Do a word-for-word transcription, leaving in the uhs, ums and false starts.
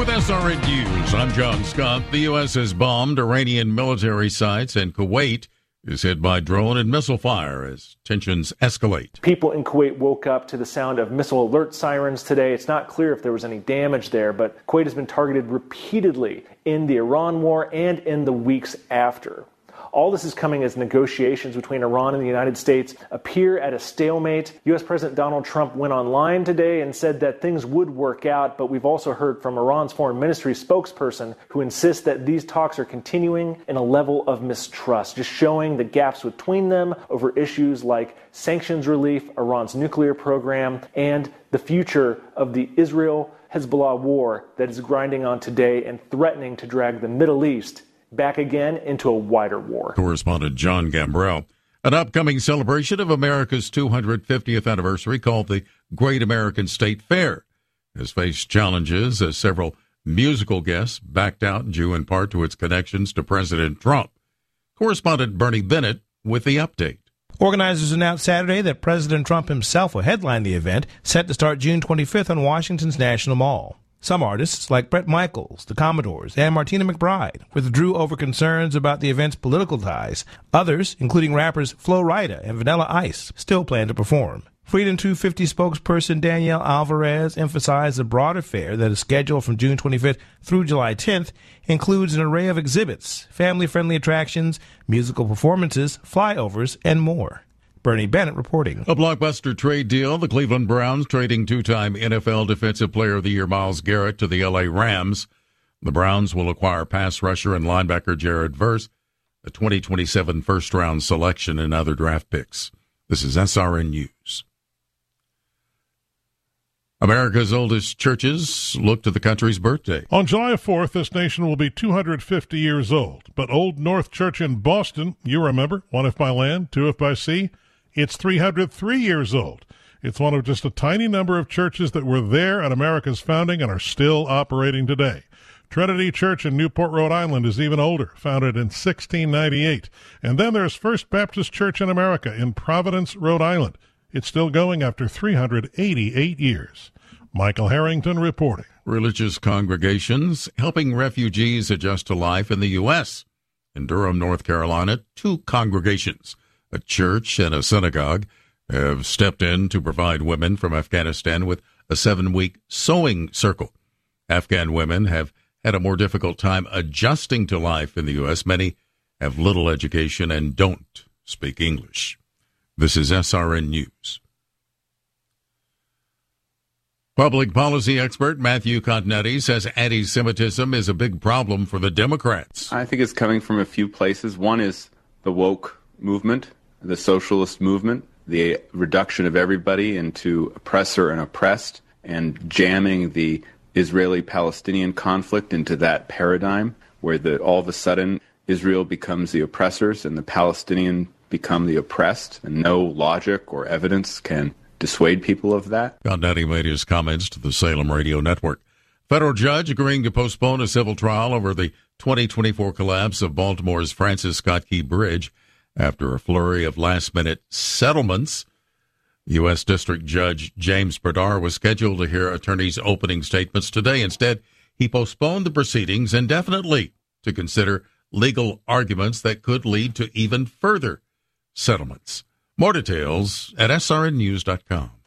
With S R N News, I'm John Scott. The U S has bombed Iranian military sites, and Kuwait is hit by drone and missile fire as tensions escalate. People in Kuwait woke up to the sound of missile alert sirens today. It's not clear if there was any damage there, but Kuwait has been targeted repeatedly in the Iran war and in the weeks after. All this is coming as negotiations between Iran and the United States appear at a stalemate. U S President Donald Trump went online today and said that things would work out, but we've also heard from Iran's foreign ministry spokesperson who insists that these talks are continuing in a level of mistrust, just showing the gaps between them over issues like sanctions relief, Iran's nuclear program, and the future of the Israel-Hezbollah war that is grinding on today and threatening to drag the Middle East back again into a wider war. Correspondent John Gambrell. An upcoming celebration of America's two hundred fiftieth anniversary, called the Great American State Fair, has faced challenges as several musical guests backed out, due in part to its connections to President Trump. Correspondent Bernie Bennett with the update. Organizers announced Saturday that President Trump himself will headline the event, set to start June twenty-fifth on Washington's National Mall. Some artists, like Bret Michaels, the Commodores, and Martina McBride, withdrew over concerns about the event's political ties. Others, including rappers Flo Rida and Vanilla Ice, still plan to perform. Freedom two fifty spokesperson Danielle Alvarez emphasized the broader fair that is scheduled from June twenty-fifth through July tenth includes an array of exhibits, family-friendly attractions, musical performances, flyovers, and more. Bernie Bennett reporting. A blockbuster trade deal. The Cleveland Browns trading two-time N F L Defensive Player of the Year Myles Garrett to the L A Rams. The Browns will acquire pass rusher and linebacker Jared Verse, a twenty twenty-seven first-round selection, and other draft picks. This is S R N News. America's oldest churches look to the country's birthday. On July fourth, this nation will be two hundred fifty years old. But Old North Church in Boston, you remember, one if by land, two if by sea, it's three hundred three years old. It's one of just a tiny number of churches that were there at America's founding and are still operating today. Trinity Church in Newport, Rhode Island is even older, founded in sixteen ninety-eight. And then there's First Baptist Church in America in Providence, Rhode Island. It's still going after three hundred eighty-eight years. Michael Harrington reporting. Religious congregations helping refugees adjust to life in the U S. In Durham, North Carolina, two congregations, a church and a synagogue, have stepped in to provide women from Afghanistan with a seven-week sewing circle. Afghan women have had a more difficult time adjusting to life in the U S. Many have little education and don't speak English. This is S R N News. Public policy expert Matthew Continetti says anti-Semitism is a big problem for the Democrats. I think it's coming from a few places. One is the woke movement, the socialist movement, the reduction of everybody into oppressor and oppressed, and jamming the Israeli-Palestinian conflict into that paradigm where the, all of a sudden Israel becomes the oppressors and the Palestinian become the oppressed, and no logic or evidence can dissuade people of that. Continetti made his comments to the Salem Radio Network. Federal judge agreeing to postpone a civil trial over the twenty twenty-four collapse of Baltimore's Francis Scott Key Bridge after a flurry of last-minute settlements. U S. District Judge James Berdar was scheduled to hear attorneys' opening statements today. Instead, he postponed the proceedings indefinitely to consider legal arguments that could lead to even further settlements. More details at S R N news dot com.